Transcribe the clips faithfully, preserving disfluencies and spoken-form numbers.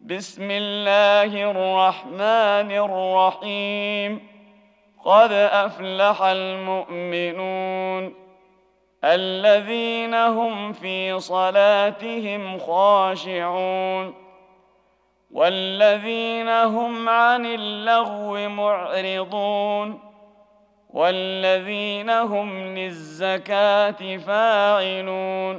بسم الله الرحمن الرحيم. قد أفلح المؤمنون الذين هم في صلاتهم خاشعون والذين هم عن اللغو معرضون والذين هم للزكاة فاعلون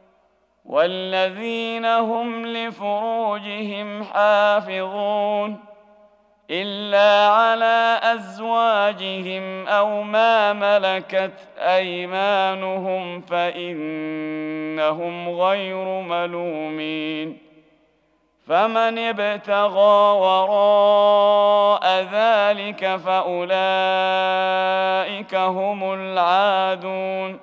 والذين هم لفروجهم حافظون إلا على أزواجهم أو ما ملكت أيمانهم فإنهم غير ملومين. فمن ابتغى وراء ذلك فأولئك هم العادون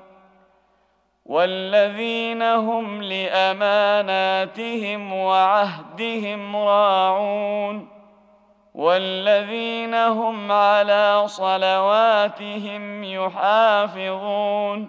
والذين هم لأماناتهم وعهدهم راعون والذين هم على صلواتهم يحافظون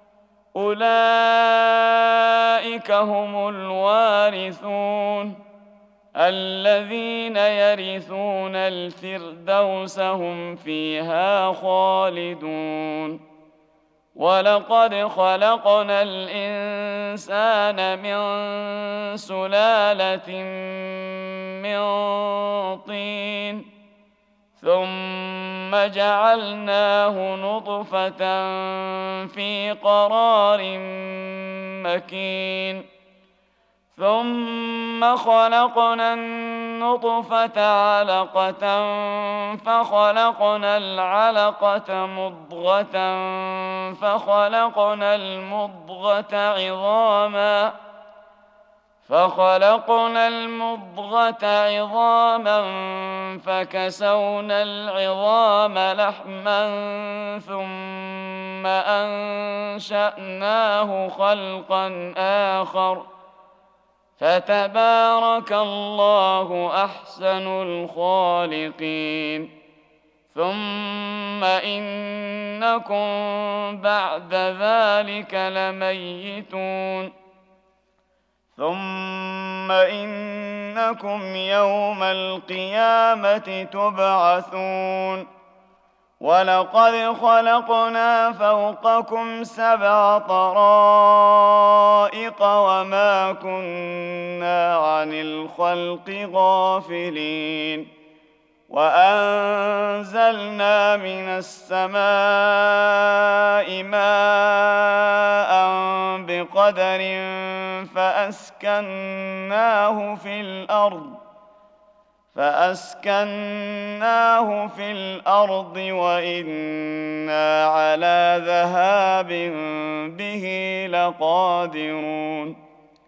أولئك هم الوارثون الذين يرثون الفردوس هم فيها خالدون. ولقد خلقنا الإنسان من سلالة من طين ثم جعلناه نطفة في قرار مكين ثم خلقنا النطفة علقة فخلقنا العلقة مضغة فخلقنا المضغة عظاما فخلقنا المضغة عظاما فكسونا العظام لحما ثم أنشأناه خلقا آخر فتبارك الله أحسن الخالقين. ثم إنكم بعد ذلك لميتون ثم إنكم يوم القيامة تبعثون. ولقد خلقنا فوقكم سبع طرائق وما كنا عن الخلق غافلين وأنزلنا من السماء ماء بقدر فأسكناه في الأرض فأسكناه في الأرض وإنا على ذهاب به لقادرون.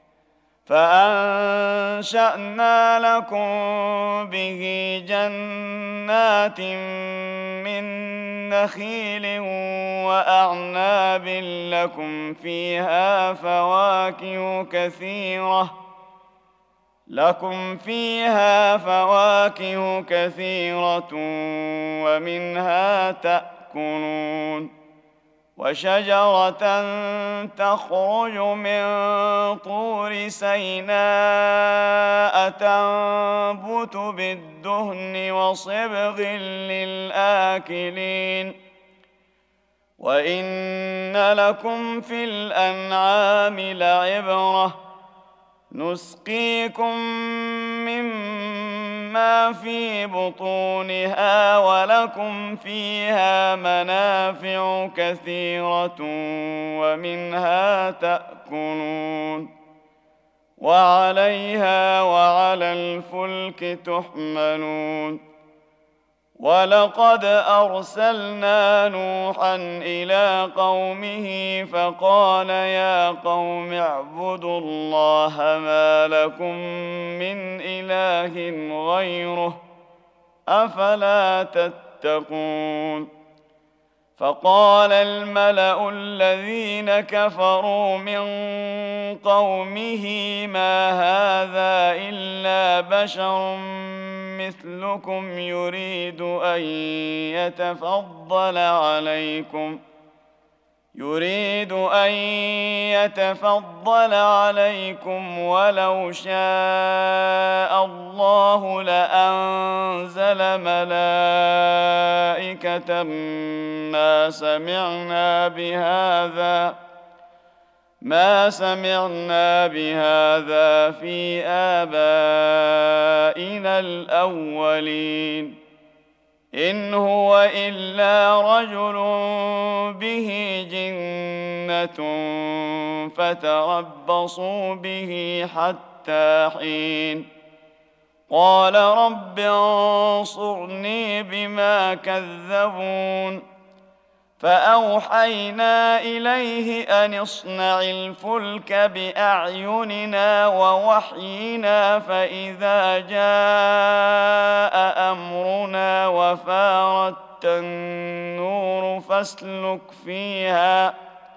فأنشأنا لكم به جنات من نخيل وأعناب لكم فيها فواكه كثيرة لكم فيها فواكه كثيرة ومنها تأكلون وشجرة تخرج من طور سيناء تنبت بالدهن وصبغ للآكلين وإن لكم في الأنعام لعبرة نسقيكم مما في بطونها ولكم فيها منافع كثيرة ومنها تأكلون وعليها وعلى الفلك تحملون. ولقد أرسلنا نوحا إلى قومه فقال يا قوم اعبدوا الله ما لكم من إله غيره أفلا تتقون. فقال الملأ الذين كفروا من قومه ما هذا إلا بشر مثلكم يريد أن يتفضل عليكم يريد أن يتفضل عليكم ولو شاء الله الله لأنزل ملائكة ما سمعنا بهذا ما سمعنا بهذا في آبائنا الأولين إن هو إلا رجل به جنة فتربصوا به حتى حين قال رب انصرني بما كذبون فأوحينا إليه أن اصنع الفلك بأعيننا ووحينا فإذا جاء أمرنا وفارت النور فاسلك فيها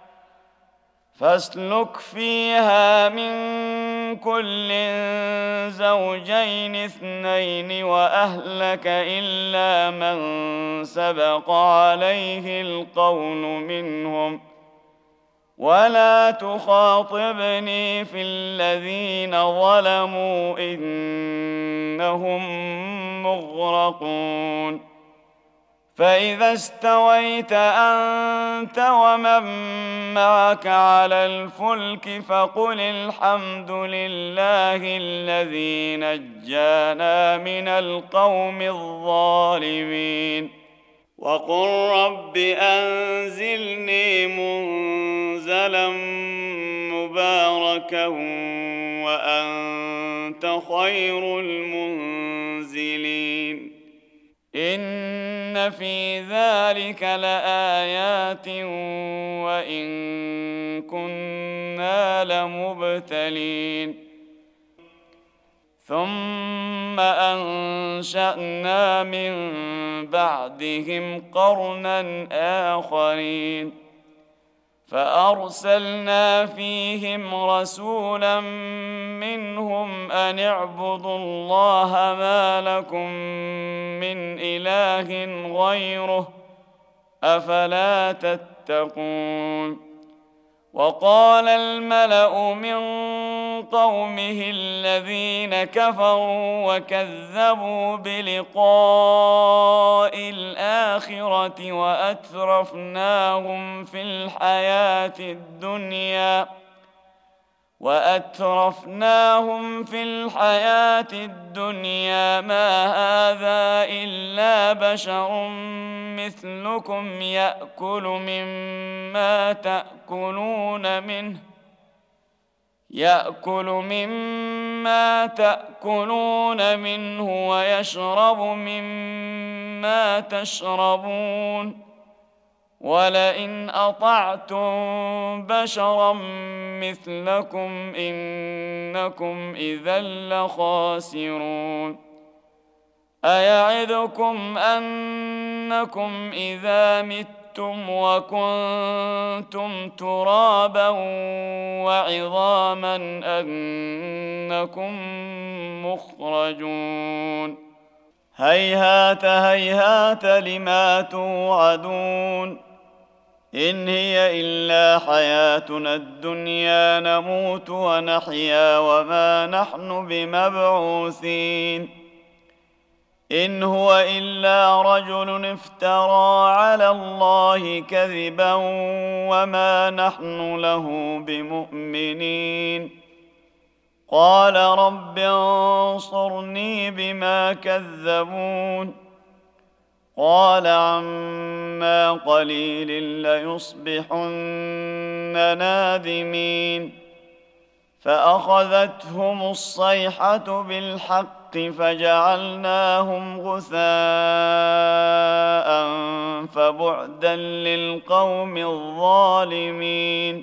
فاسلك فيها من كل زوجين اثنين وأهلك إلا من سبق عليه القول منهم ولا تخاطبني في الذين ظلموا إنهم مغرقون فإذا استويت أنت ومن معك على الفلك فقل الحمد لله الذي نجانا من القوم الظالمين وقل رب أنزلني منزلا مباركا وأنت خير المنزلين إن في ذلك لآيات وإن كنا لمبتلين ثم أنشأنا من بعدهم قرنا آخرين فأرسلنا فيهم رسولا منهم أن اعبدوا الله ما لكم من إله غيره أفلا تتقون وقال الملأ من قومه الذين كفروا وكذبوا بلقاء الآخرة وأترفناهم في الحياة الدنيا وأترفناهم في الحياة الدنيا ما هذا إلا بشر مثلكم يأكل مما تأكلون منه يأكل مما تأكلون منه ويشرب مما تشربون ولئن أطعتم بشرا مثلكم إنكم إذا لخاسرون أيعدكم أنكم إذا متم وكنتم ترابا وعظاما أنكم مخرجون هيهات هيهات لما توعدون إن هي إلا حياتنا الدنيا نموت ونحيا وما نحن بمبعوثين إن هو إلا رجل افترى على الله كذبا وما نحن له بمؤمنين قال رب انصرني بما كذبون قال عما قليل ليصبحن نادمين فأخذتهم الصيحة بالحق فجعلناهم غثاء فبعدا للقوم الظالمين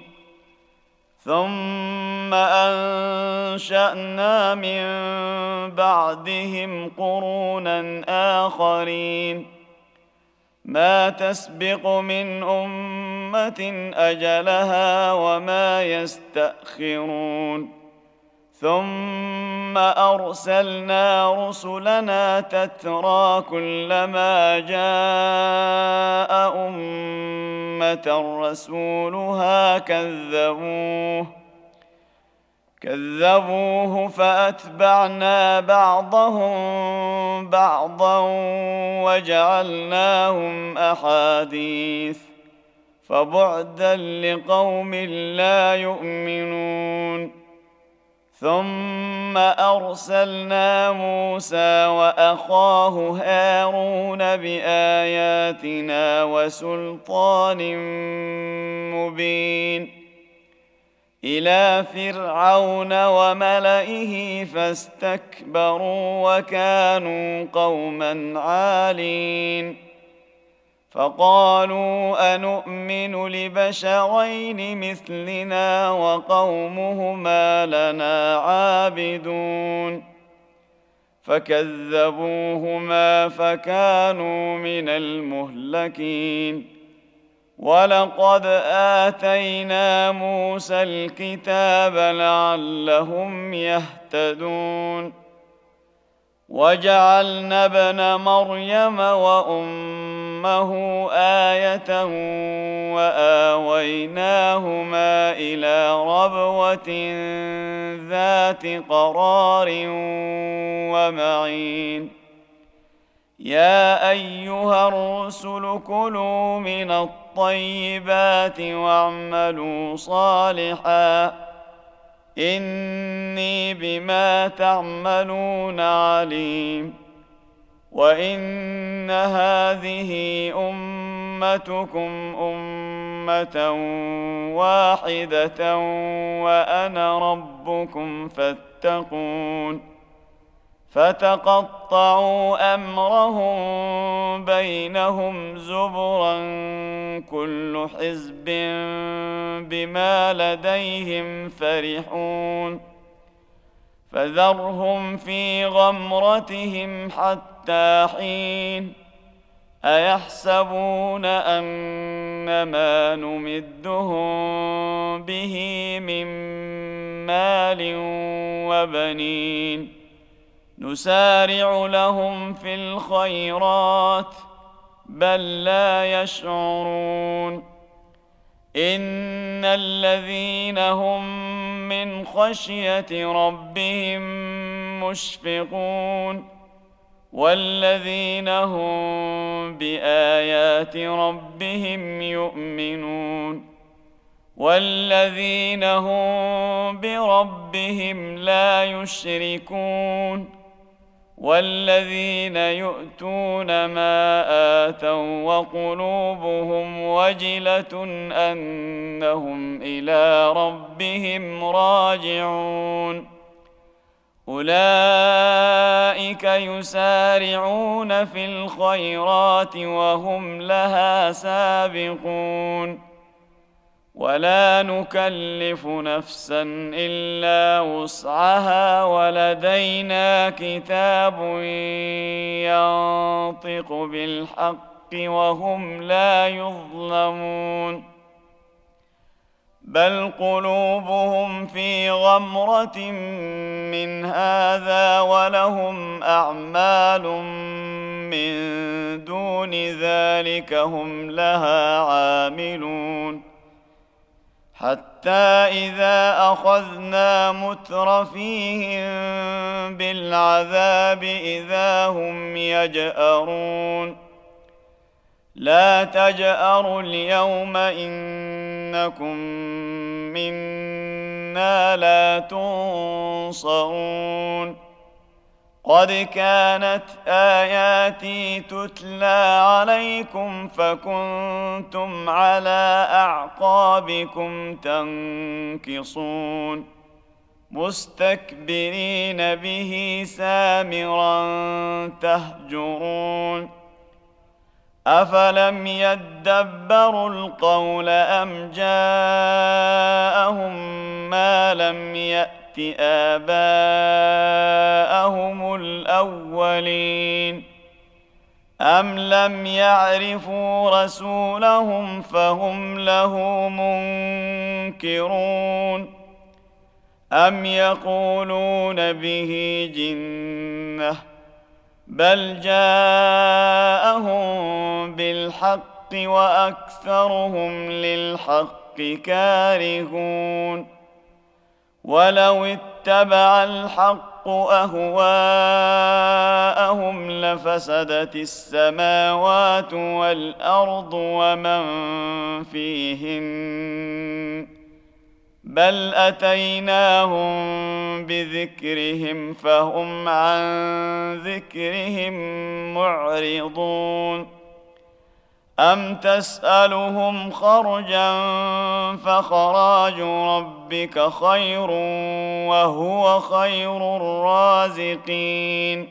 ثم أنشأنا من بعدهم قرونا آخرين ما تسبق من أمة أجلها وما يستأخرون ثم أرسلنا رسلنا تترى كلما جاء أمة رسولها كذبوه كذبوه فأتبعنا بعضهم بعضا وجعلناهم أحاديث فبعدا لقوم لا يؤمنون. ثم أرسلنا موسى وأخاه هارون بآياتنا وسلطان مبين إلى فرعون وملئه فاستكبروا وكانوا قوما عالين. فقالوا أنؤمن لبشرين مثلنا وقومهما لنا عابدون. فكذبوهما فكانوا من المهلكين. ولقد آتينا موسى الكتاب لعلهم يهتدون. وجعلنا ابن مريم وأمه آية وآويناهما إلى ربوة ذات قرار ومعين. يا أيها الرسل كلوا من الطيبات واعملوا صالحا إني بما تعملون عليم. وإن هذه أمتكم أمة واحدة وأنا ربكم فاتقون. فتقطعوا أمرهم بينهم زبرا كل حزب بما لديهم فرحون. فذرهم في غمرتهم حتى حين. أيحسبون أن ما نمدهم به من مال وبنين نسارع لهم في الخيرات بل لا يشعرون. إن الذين هم من خشية ربهم مشفقون والذين هم بآيات ربهم يؤمنون والذين هم بربهم لا يشركون والذين يؤتون ما آتوا وقلوبهم وجلة أنهم إلى ربهم راجعون. أولئك يسارعون في الخيرات وهم لها سابقون. ولا نكلف نفسا إلا وسعها ولدينا كتاب ينطق بالحق وهم لا يظلمون. بل قلوبهم في غمرة من هذا ولهم أعمال من دون ذلك هم لها عاملون. حتى إذا أخذنا مترفيهم بالعذاب إذا هم يجأرون. لا تجأروا اليوم إنكم منا لا تنصرون. قد كانت آياتي تتلى عليكم فكنتم على أعقابكم تنكصون مستكبرين به سامرا تهجرون. أفلم يدبروا القول أم جاءهم ما لم يأت آباءهم الأولين أم لم يعرفوا رسولهم فهم له منكرون. أم يقولون به جنة بل جاءهم بالحق وأكثرهم للحق كارهون. ولو اتبع الحق أهواءهم لفسدت السماوات والأرض ومن فيهن بل أتيناهم بذكرهم فهم عن ذكرهم معرضون أم تسألهم خرجا فخراج ربك خير وهو خير الرازقين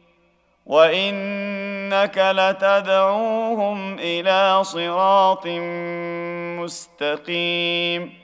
وإنك لتدعوهم إلى صراط مستقيم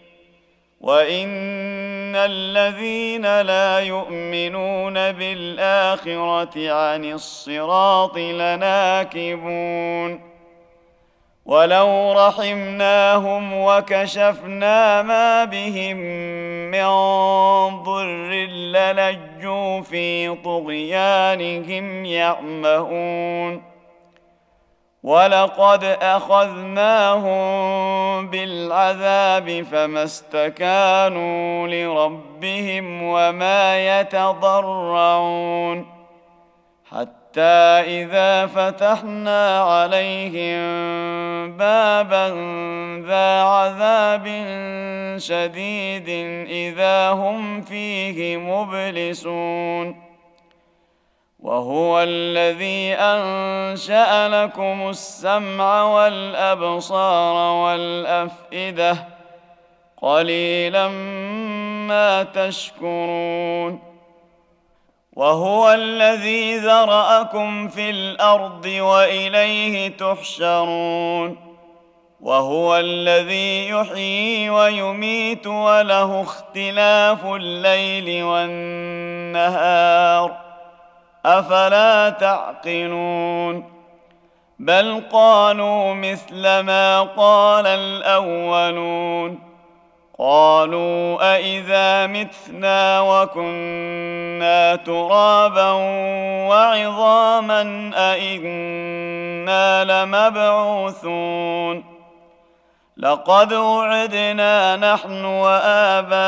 وإن الذين لا يؤمنون بالآخرة عن الصراط لناكبون ولو رحمناهم وكشفنا ما بهم من ضر للجوا في طغيانهم يعمهون ولقد أخذناهم بالعذاب فما استكانوا لربهم وما يتضرعون حتى إذا فتحنا عليهم بابا ذا عذاب شديد إذا هم فيه مبلسون وهو الذي أنشأ لكم السمع والأبصار والأفئدة قليلا ما تشكرون وهو الذي ذرأكم في الأرض وإليه تحشرون وهو الذي يحيي ويميت وله اختلاف الليل والنهار أفلا تعقلون بل قالوا مثل ما قال الأولون قالوا أإذا متنا وكنا ترابا وعظاما أإنا لمبعوثون لقد وعدنا نحن وآباؤنا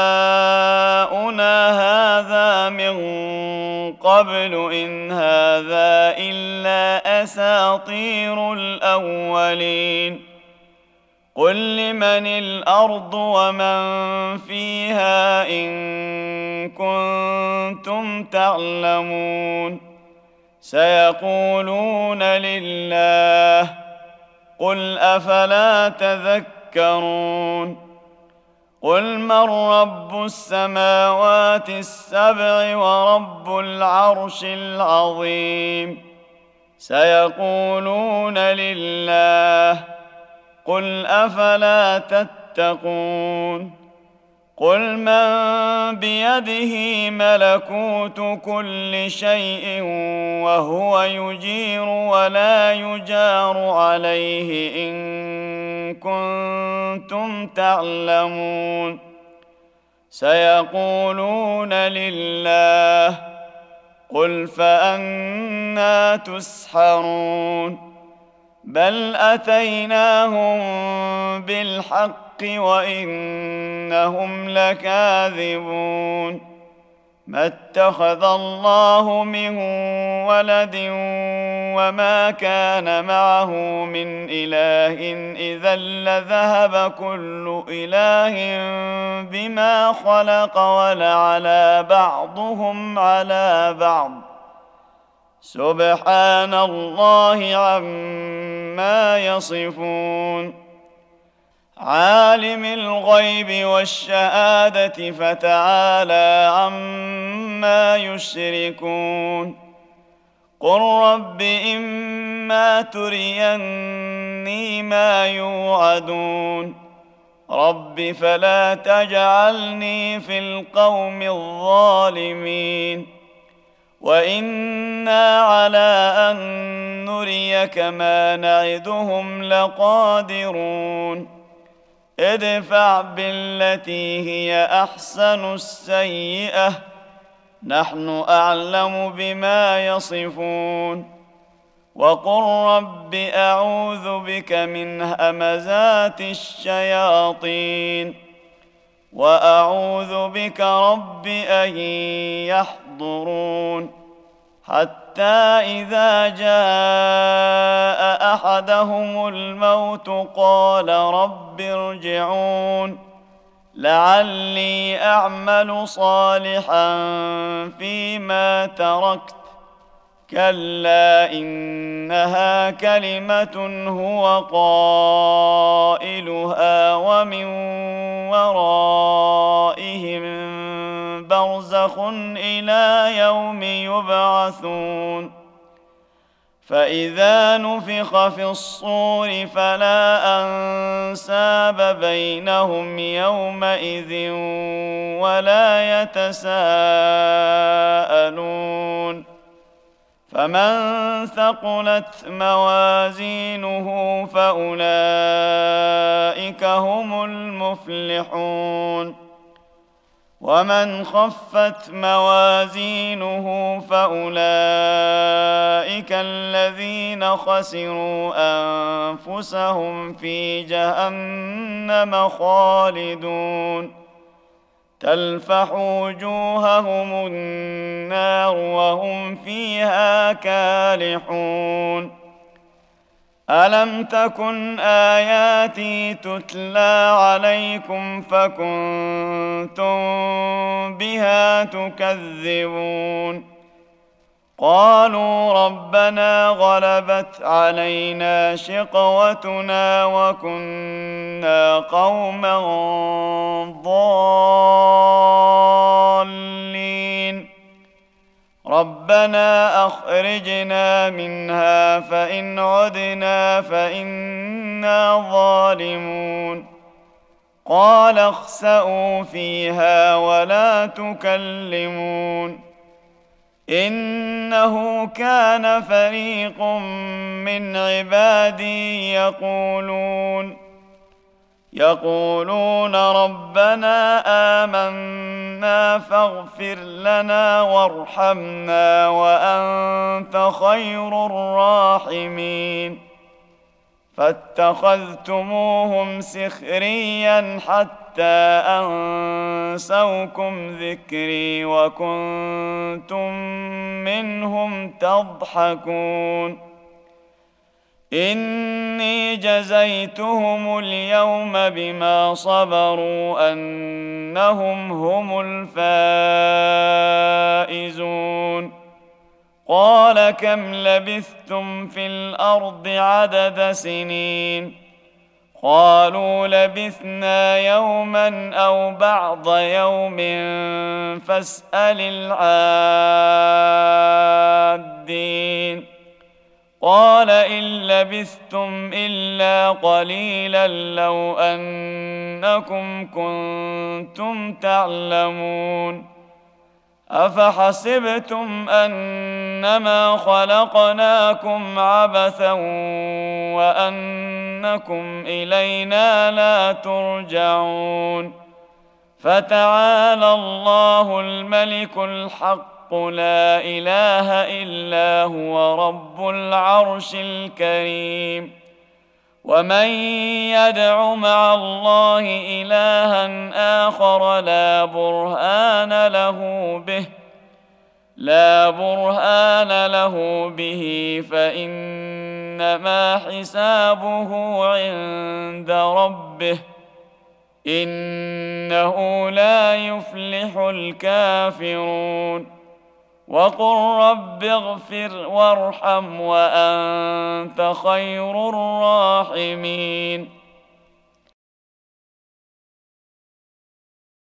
هذا من قبل إن هذا إلا أساطير الأولين قل لمن الأرض ومن فيها إن كنتم تعلمون سيقولون لله قل أفلا تذكرون قل من رب السماوات السبع ورب العرش العظيم سيقولون لله قل أفلا تتقون قل من بيده ملكوت كل شيء وهو يجير ولا يجار عليه إن كنتم تعلمون سيقولون لله قل فأنى تسحرون بل أتيناهم بالحق وإنهم لكاذبون ما اتخذ الله من ولد وما كان معه من إله إذا لذهب كل إله بما خلق ولعلى بعضهم على بعض سبحان الله عما يصفون عالم الغيب والشهادة فتعالى عما يشركون قل رب إما تريني ما يوعدون رب فلا تجعلني في القوم الظالمين وإنا على أن نريك ما نعدهم لقادرون ادفع بالتي هي أحسن السيئة نحن أعلم بما يصفون وقل رب أعوذ بك من همزات الشياطين وأعوذ بك رب أن يحضرون حتى إذا جاء أحدهم الموت قال رب ارجعون لعلي أعمل صالحا فيما تركت كلا إنها كلمة هو قائلها ومن ورائهم برزخ إلى يوم يبعثون فإذا نفخ في الصور فلا أنساب بينهم يومئذ ولا يتساءلون فمن ثقلت موازينه فأولئك هم المفلحون ومن خفت موازينه فأولئك الذين خسروا أنفسهم في جهنم خالدون تلفح وجوههم النار وهم فيها كالحون ألم تكن آياتي تتلى عليكم فكنتم بها تكذبون قالوا ربنا غلبت علينا شقوتنا وكنا قوما ضالين ربنا أخرجنا منها فإن عدنا فإنا ظالمون قال اخسئوا فيها ولا تكلمون إنه كان فريق من عبادي يقولون يقولون ربنا آمنا فاغفر لنا وارحمنا وأنت خير الراحمين فاتخذتموهم سخريا حتى أنسوكم ذكري وكنتم منهم تضحكون إني جزيتهم اليوم بما صبروا أنهم هم الفائزون قال كم لبثتم في الأرض عدد سنين قالوا لبثنا يوما أو بعض يوم فاسأل العادين قال إن لبثتم إلا قليلا لو أنكم كنتم تعلمون أفحسبتم أنما خلقناكم عبثا وأنكم إلينا لا ترجعون فتعالى الله الملك الحق لا إله إلا هو رب العرش الكريم ومن يدع مع الله إلها آخر لا برهان له به لا برهان له به فإنما حسابه عند ربه إنه لا يفلح الكافرون وقل رب اغفر وارحم وأنت خير الراحمين